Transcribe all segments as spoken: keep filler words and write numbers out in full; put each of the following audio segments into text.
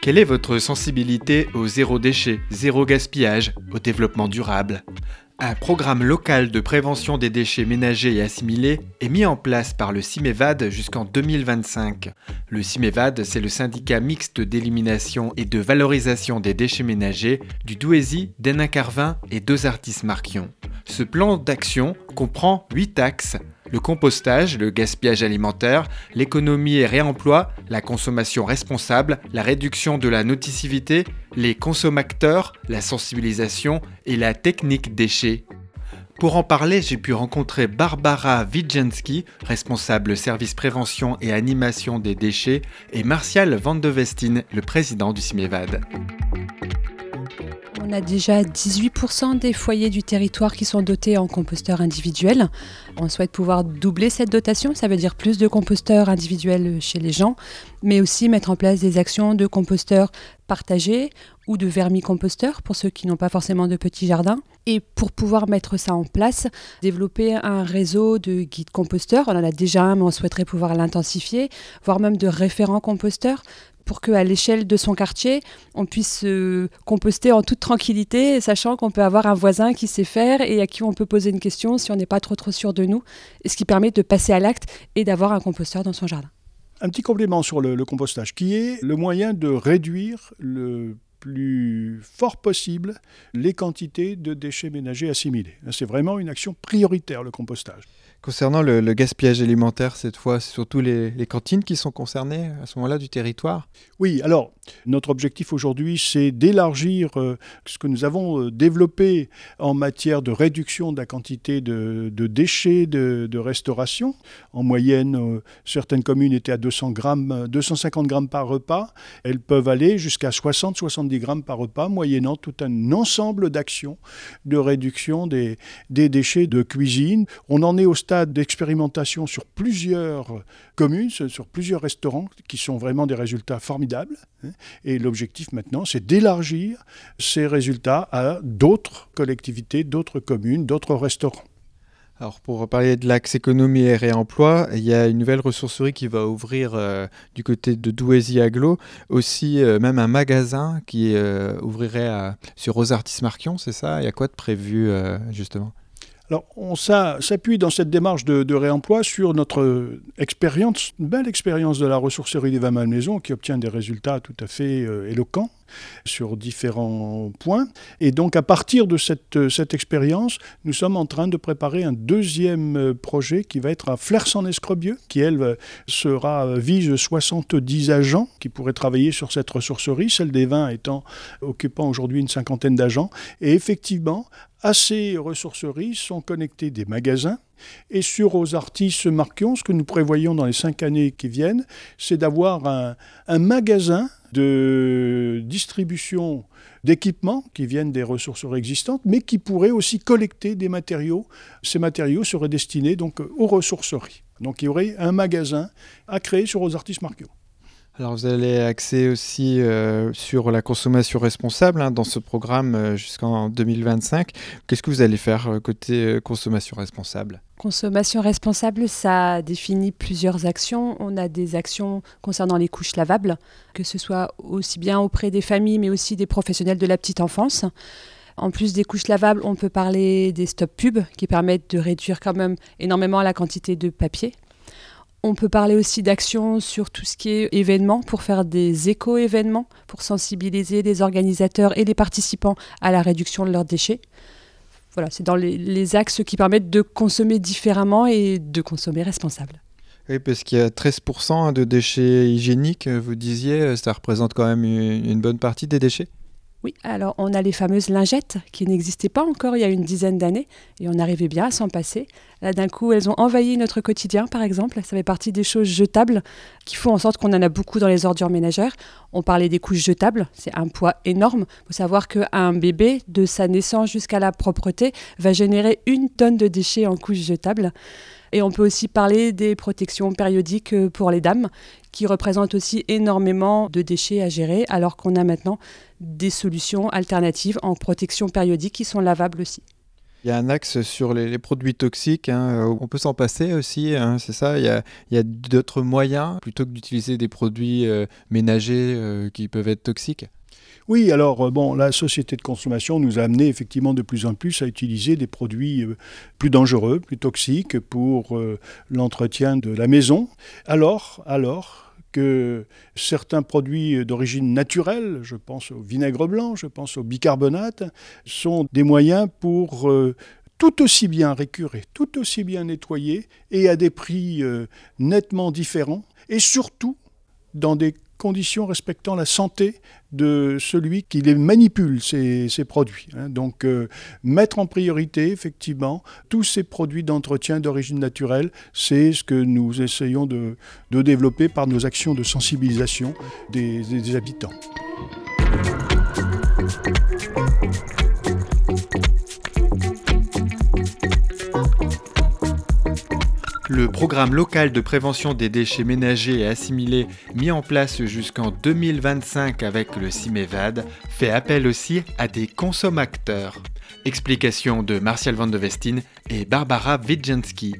Quelle est votre sensibilité au zéro déchet, zéro gaspillage, au développement durable ? Un programme local de prévention des déchets ménagers et assimilés est mis en place par le CIMEVAD jusqu'en deux mille vingt-cinq. Le CIMEVAD, c'est le syndicat mixte d'élimination et de valorisation des déchets ménagers du Douaisis, d'Hénin-Carvin et d'Ozartis-Marquion. Ce plan d'action comprend huit axes: le compostage, le gaspillage alimentaire, l'économie et réemploi, la consommation responsable, la réduction de la nocivité, les consommateurs, la sensibilisation et la technique déchets. Pour en parler, j'ai pu rencontrer Barbara Widjenski, responsable service prévention et animation des déchets, et Martial Van de Westin, le président du CIMEVAD. On a déjà dix-huit pour cent des foyers du territoire qui sont dotés en composteurs individuels. On souhaite pouvoir doubler cette dotation, ça veut dire plus de composteurs individuels chez les gens, mais aussi mettre en place des actions de composteurs partagés ou de vermicomposteurs pour ceux qui n'ont pas forcément de petits jardins. Et pour pouvoir mettre ça en place, développer un réseau de guides composteurs. On en a déjà un, mais on souhaiterait pouvoir l'intensifier, voire même de référents composteurs, pour qu'à l'échelle de son quartier, on puisse euh, composter en toute tranquillité, sachant qu'on peut avoir un voisin qui sait faire et à qui on peut poser une question si on n'est pas trop trop sûr de nous, et ce qui permet de passer à l'acte et d'avoir un composteur dans son jardin. Un petit complément sur le, le compostage, qui est le moyen de réduire le plus fort possible les quantités de déchets ménagers assimilés. C'est vraiment une action prioritaire, le compostage. Concernant le, le gaspillage alimentaire, cette fois, c'est surtout les, les cantines qui sont concernées à ce moment-là du territoire ? Oui, alors notre objectif aujourd'hui, c'est d'élargir euh, ce que nous avons euh, développé en matière de réduction de la quantité de, de déchets de, de restauration. En moyenne, euh, certaines communes étaient à deux cents grammes, deux cent cinquante grammes par repas. Elles peuvent aller jusqu'à soixante à soixante-dix grammes par repas, moyennant tout un ensemble d'actions de réduction des, des déchets de cuisine. On en est au stade d'expérimentation sur plusieurs communes, sur plusieurs restaurants, qui sont vraiment des résultats formidables. Et l'objectif maintenant, c'est d'élargir ces résultats à d'autres collectivités, d'autres communes, d'autres restaurants. Alors pour parler de l'axe économie et réemploi, il y a une nouvelle ressourcerie qui va ouvrir euh, du côté de Douaisis-Aglo, aussi euh, même un magasin qui euh, ouvrirait à, sur Ozartis-Marquion, c'est ça ? Il y a quoi de prévu euh, justement ? Alors, on s'appuie dans cette démarche de, de réemploi sur notre expérience, une belle expérience de la ressourcerie des Vins-Malmaison qui obtient des résultats tout à fait euh, éloquents sur différents points. Et donc, à partir de cette, cette expérience, nous sommes en train de préparer un deuxième projet qui va être à Flers-en-Escrobieux, qui, elle, sera, vise soixante-dix agents qui pourraient travailler sur cette ressourcerie, celle des vins étant occupant aujourd'hui une cinquantaine d'agents. Et effectivement, à ces ressourceries sont connectés des magasins. Et sur Ozartis-Marquion, ce que nous prévoyons dans les cinq années qui viennent, c'est d'avoir un, un magasin de distribution d'équipements qui viennent des ressourceries existantes, mais qui pourraient aussi collecter des matériaux. Ces matériaux seraient destinés donc aux ressourceries. Donc il y aurait un magasin à créer sur Ozartis-Marquion. Alors vous allez axer aussi euh, sur la consommation responsable hein, dans ce programme euh, jusqu'en deux mille vingt-cinq. Qu'est-ce que vous allez faire euh, côté euh, consommation responsable ? Consommation responsable, ça définit plusieurs actions. On a des actions concernant les couches lavables, que ce soit aussi bien auprès des familles, mais aussi des professionnels de la petite enfance. En plus des couches lavables, on peut parler des stop pubs qui permettent de réduire quand même énormément la quantité de papier. On peut parler aussi d'actions sur tout ce qui est événements, pour faire des éco-événements, pour sensibiliser les organisateurs et les participants à la réduction de leurs déchets. Voilà, c'est dans les, les axes qui permettent de consommer différemment et de consommer responsable. Oui, parce qu'il y a treize pour cent de déchets hygiéniques, vous disiez, ça représente quand même une, une bonne partie des déchets ? Oui, alors on a les fameuses lingettes qui n'existaient pas encore il y a une dizaine d'années et on arrivait bien à s'en passer. Là, d'un coup, elles ont envahi notre quotidien, par exemple. Ça fait partie des choses jetables qui font en sorte qu'on en a beaucoup dans les ordures ménagères. On parlait des couches jetables, c'est un poids énorme. Il faut savoir qu'un bébé, de sa naissance jusqu'à la propreté, va générer une tonne de déchets en couches jetables. Et on peut aussi parler des protections périodiques pour les dames, qui représentent aussi énormément de déchets à gérer, alors qu'on a maintenant des solutions alternatives en protection périodique qui sont lavables aussi. Il y a un axe sur les, les produits toxiques, hein. On peut s'en passer aussi, hein, c'est ça. Il y a, il y a d'autres moyens, plutôt que d'utiliser des produits euh, ménagers euh, qui peuvent être toxiques. Oui, alors bon, la société de consommation nous a amené effectivement de plus en plus à utiliser des produits plus dangereux, plus toxiques pour euh, l'entretien de la maison. Alors, alors que certains produits d'origine naturelle, je pense au vinaigre blanc, je pense au bicarbonate, sont des moyens pour euh, tout aussi bien récurer, tout aussi bien nettoyer et à des prix euh, nettement différents et surtout dans des conditions respectant la santé de celui qui les manipule, ces, ces produits. Hein. Donc, euh, mettre en priorité, effectivement, tous ces produits d'entretien d'origine naturelle, c'est ce que nous essayons de, de développer par nos actions de sensibilisation des, des, des habitants. Le programme local de prévention des déchets ménagers et assimilés mis en place jusqu'en deux mille vingt-cinq avec le CIMEVAD fait appel aussi à des consommateurs. Explication de Martial Van de Westin et Barbara Widzinski.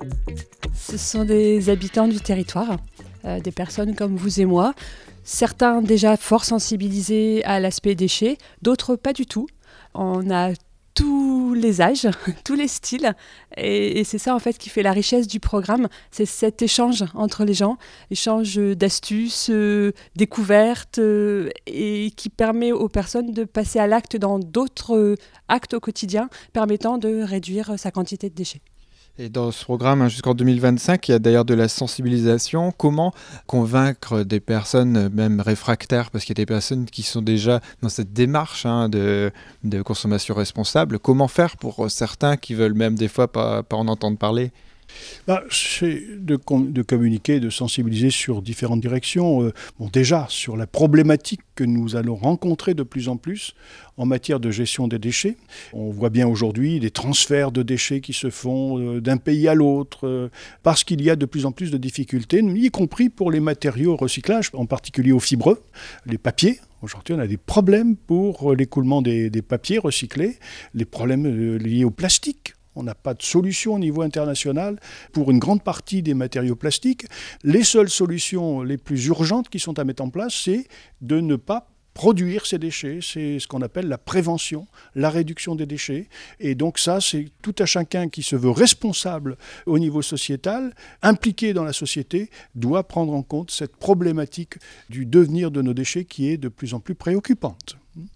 Ce sont des habitants du territoire, euh, des personnes comme vous et moi, certains déjà fort sensibilisés à l'aspect déchets, d'autres pas du tout. On a tous les âges, tous les styles. Et, et c'est ça en fait qui fait la richesse du programme, c'est cet échange entre les gens, échange d'astuces, euh, découvertes, euh, et qui permet aux personnes de passer à l'acte dans d'autres euh, actes au quotidien, permettant de réduire sa quantité de déchets. Et dans ce programme, hein, jusqu'en deux mille vingt-cinq, il y a d'ailleurs de la sensibilisation. Comment convaincre des personnes, même réfractaires, parce qu'il y a des personnes qui sont déjà dans cette démarche hein, de, de consommation responsable. Comment faire pour certains qui veulent même des fois pas, pas en entendre parler ? Bah, c'est de, de communiquer, de sensibiliser sur différentes directions. Euh, bon, déjà, sur la problématique que nous allons rencontrer de plus en plus en matière de gestion des déchets. On voit bien aujourd'hui des transferts de déchets qui se font euh, d'un pays à l'autre euh, parce qu'il y a de plus en plus de difficultés, y compris pour les matériaux recyclage, en particulier aux fibreux, les papiers. Aujourd'hui, on a des problèmes pour l'écoulement des, des papiers recyclés, les problèmes euh, liés au plastique. On n'a pas de solution au niveau international pour une grande partie des matériaux plastiques. Les seules solutions les plus urgentes qui sont à mettre en place, c'est de ne pas produire ces déchets. C'est ce qu'on appelle la prévention, la réduction des déchets. Et donc ça, c'est tout à chacun qui se veut responsable au niveau sociétal, impliqué dans la société, doit prendre en compte cette problématique du devenir de nos déchets qui est de plus en plus préoccupante.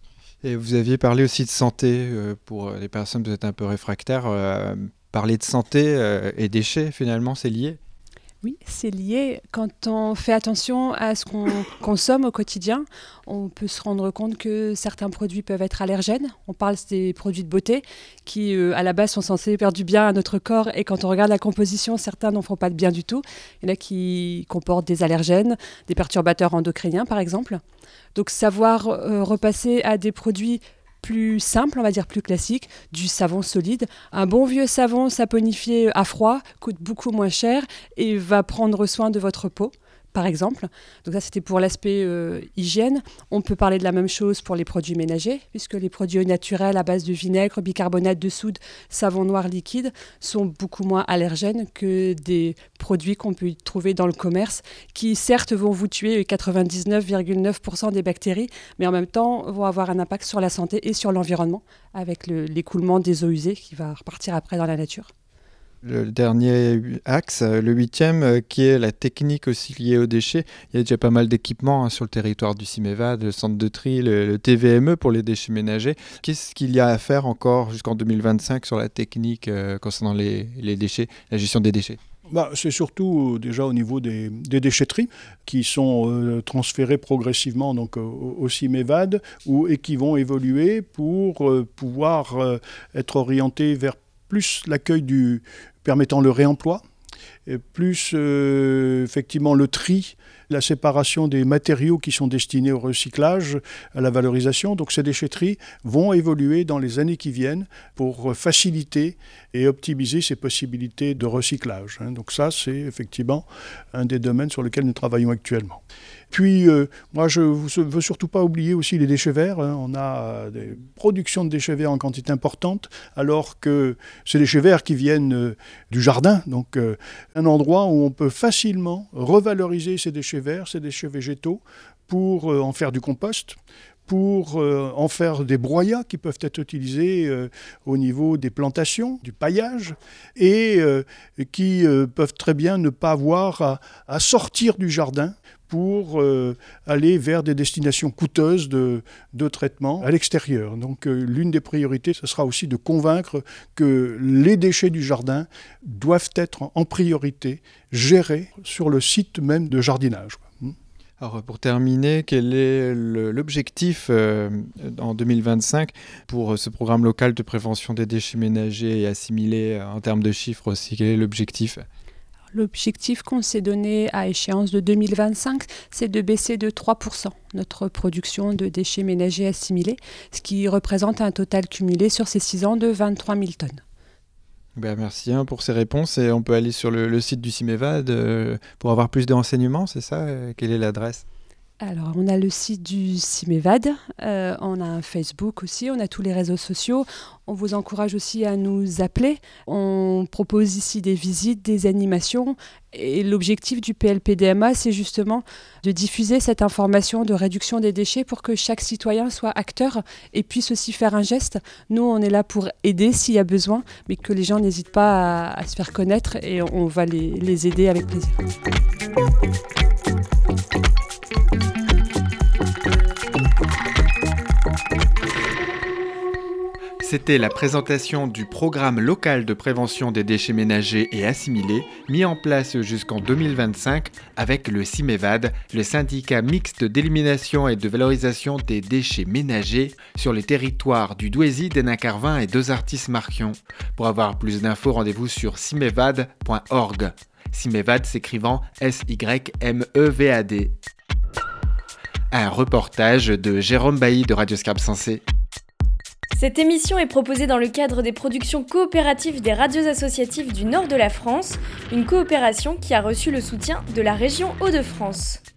Et vous aviez parlé aussi de santé euh, pour les personnes peut-être un peu réfractaires. Euh, parler de santé euh, et déchets, finalement, c'est lié ? Oui, c'est lié. Quand on fait attention à ce qu'on consomme au quotidien, on peut se rendre compte que certains produits peuvent être allergènes. On parle des produits de beauté qui, euh, à la base, sont censés faire du bien à notre corps. Et quand on regarde la composition, certains n'en font pas de bien du tout. Il y en a qui comportent des allergènes, des perturbateurs endocriniens, par exemple. Donc, savoir euh, repasser à des produits plus simple, on va dire plus classique, du savon solide. Un bon vieux savon saponifié à froid coûte beaucoup moins cher et va prendre soin de votre peau, par exemple. Donc ça, c'était pour l'aspect euh, hygiène. On peut parler de la même chose pour les produits ménagers, puisque les produits naturels à base de vinaigre, bicarbonate de soude, savon noir liquide sont beaucoup moins allergènes que des produits qu'on peut trouver dans le commerce, qui certes vont vous tuer quatre-vingt-dix-neuf virgule neuf pour cent des bactéries, mais en même temps vont avoir un impact sur la santé et sur l'environnement, avec le, l'écoulement des eaux usées qui va repartir après dans la nature. Le dernier axe, le huitième, qui est la technique aussi liée aux déchets. Il y a déjà pas mal d'équipements hein, sur le territoire du CIMEVAD, le centre de tri, le, le T V M E pour les déchets ménagers. Qu'est-ce qu'il y a à faire encore jusqu'en deux mille vingt-cinq sur la technique euh, concernant les, les déchets, la gestion des déchets ? Bah, c'est surtout euh, déjà au niveau des, des déchetteries qui sont euh, transférées progressivement donc, au, au CIMEVAD ou, et qui vont évoluer pour euh, pouvoir euh, être orientées vers plus l'accueil du permettant le réemploi et plus euh, effectivement le tri, la séparation des matériaux qui sont destinés au recyclage, à la valorisation. Donc ces déchetteries vont évoluer dans les années qui viennent pour faciliter et optimiser ces possibilités de recyclage. Donc ça, c'est effectivement un des domaines sur lesquels nous travaillons actuellement. Puis, euh, moi, je ne veux surtout pas oublier aussi les déchets verts. Hein. On a des productions de déchets verts en quantité importante, alors que ces déchets verts qui viennent euh, du jardin, donc euh, un endroit où on peut facilement revaloriser ces déchets verts, ces déchets végétaux, pour euh, en faire du compost, pour euh, en faire des broyats qui peuvent être utilisés euh, au niveau des plantations, du paillage, et euh, qui euh, peuvent très bien ne pas avoir à, à sortir du jardin pour euh, aller vers des destinations coûteuses de, de traitement à l'extérieur. Donc euh, l'une des priorités, ce sera aussi de convaincre que les déchets du jardin doivent être en priorité gérés sur le site même de jardinage. Alors pour terminer, quel est le, l'objectif euh, en deux mille vingt-cinq pour ce programme local de prévention des déchets ménagers et assimilés en termes de chiffres aussi? Quel est l'objectif ? L'objectif qu'on s'est donné à échéance de deux mille vingt-cinq, c'est de baisser de trois pour cent notre production de déchets ménagers assimilés, ce qui représente un total cumulé sur ces six ans de vingt-trois mille tonnes. Ben merci hein, pour ces réponses et on peut aller sur le, le site du CIMEVAD euh, pour avoir plus de renseignements, c'est ça? Quelle est l'adresse? Alors, on a le site du CIMEVAD, euh, on a un Facebook aussi, on a tous les réseaux sociaux. On vous encourage aussi à nous appeler. On propose ici des visites, des animations. Et l'objectif du P L P D M A, c'est justement de diffuser cette information de réduction des déchets pour que chaque citoyen soit acteur et puisse aussi faire un geste. Nous, on est là pour aider s'il y a besoin, mais que les gens n'hésitent pas à, à se faire connaître et on va les, les aider avec plaisir. C'était la présentation du programme local de prévention des déchets ménagers et assimilés, mis en place jusqu'en deux mille vingt-cinq avec le CIMEVAD, le syndicat mixte d'élimination et de valorisation des déchets ménagers sur les territoires du Douaisis, d'Hénin-Carvin et d'Ozartis-Marquion. Pour avoir plus d'infos, rendez-vous sur cimevad point org. CIMEVAD s'écrivant S Y M E V A D. Un reportage de Jérôme Bailly de Radio Scarpe Sensée. Cette émission est proposée dans le cadre des productions coopératives des radios associatives du nord de la France, une coopération qui a reçu le soutien de la région Hauts-de-France.